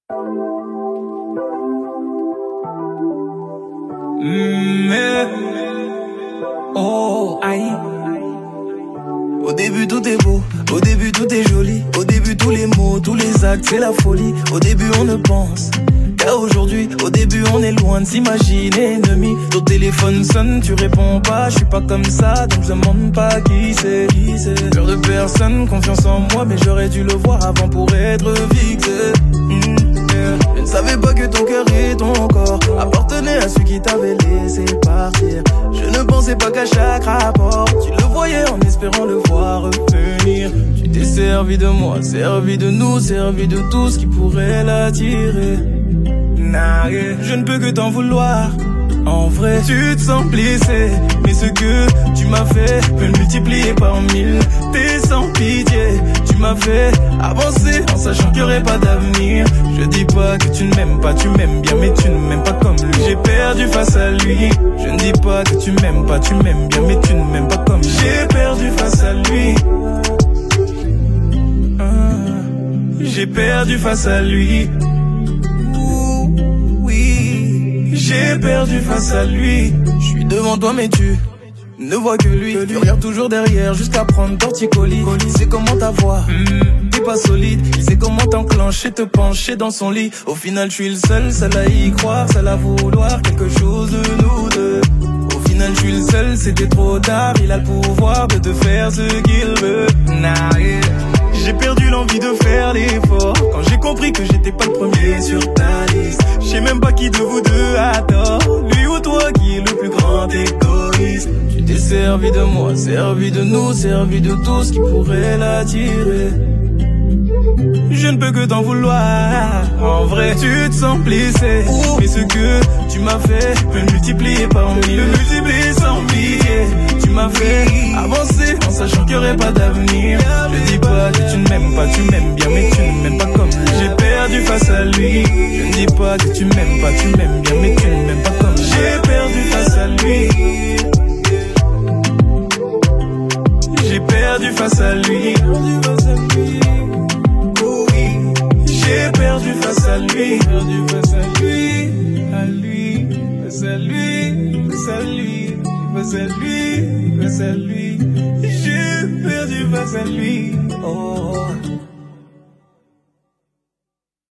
Mais oh aïe. Au début tout est beau, au début tout est joli, au début tous les mots, tous les actes c'est la folie. Au début on ne pense qu'à aujourd'hui, au début on est loin de s'imaginer ennemi. Ton téléphone sonne, tu réponds pas, je suis pas comme ça, donc je demande pas qui c'est. Peur de personne, confiance en moi, mais j'aurais dû le voir avant pour être fixé. Je ne savais pas que ton cœur et ton corps appartenaient à celui qui t'avait laissé partir. Je ne pensais pas qu'à chaque rapport tu le voyais en espérant le voir revenir. Tu t'es servi de moi, servi de nous, servi de tout ce qui pourrait l'attirer. Je ne peux que t'en vouloir. En vrai, tu te sens blessé, mais ce que tu m'as fait peut le multiplier par 1000. T'es sans pitié, tu m'as fait avancer en sachant qu'il n'y aurait pas d'avenir. Je dis pas que tu ne m'aimes pas, tu m'aimes bien, mais tu ne m'aimes pas comme lui. J'ai perdu face à lui. Je ne dis pas que tu m'aimes pas, tu m'aimes bien, mais tu ne m'aimes pas comme lui. J'ai perdu face à lui. J'ai perdu face à lui. J'ai perdu face à lui. Je suis devant toi mais tu ne vois que lui. Tu regardes toujours derrière jusqu'à prendre torticolis. Il sait comment t'avoir, t'es pas solide. Il sait comment t'enclencher, te pencher dans son lit. Au final je suis le seul à y croire, seul à vouloir quelque chose de nous deux. Au final je suis le seul, c'était trop tard. Il a le pouvoir de te faire ce qu'il veut. J'ai perdu l'envie de faire l'effort quand j'ai compris que j'étais pas le premier sur ta liste. Je sais même pas qui de vous deux a tort, lui ou toi qui est le plus grand égoïste. Tu t'es servi de moi, servi de nous, servi de tout ce qui pourrait l'attirer. Je ne peux que t'en vouloir. En vrai, tu te sens blessé, mais ce que tu m'as fait peut le multiplier par 1000. Le multiplier sans billet. Tu m'as fait avancer en sachant qu'il n'y aurait pas d'avenir. Je dis pas que tu ne m'aimes pas, tu m'aimes bien, mais tu ne m'aimes pas comme lui. J'ai perdu face à lui. Je ne dis pas que tu m'aimes pas, tu m'aimes bien, mais tu ne m'aimes pas comme lui. J'ai perdu face à lui. J'ai perdu face à lui. J'ai perdu face à lui, perdu face à lui, à lui, face à lui, face à lui, face à lui, face à lui. J'ai perdu face à lui. Oh.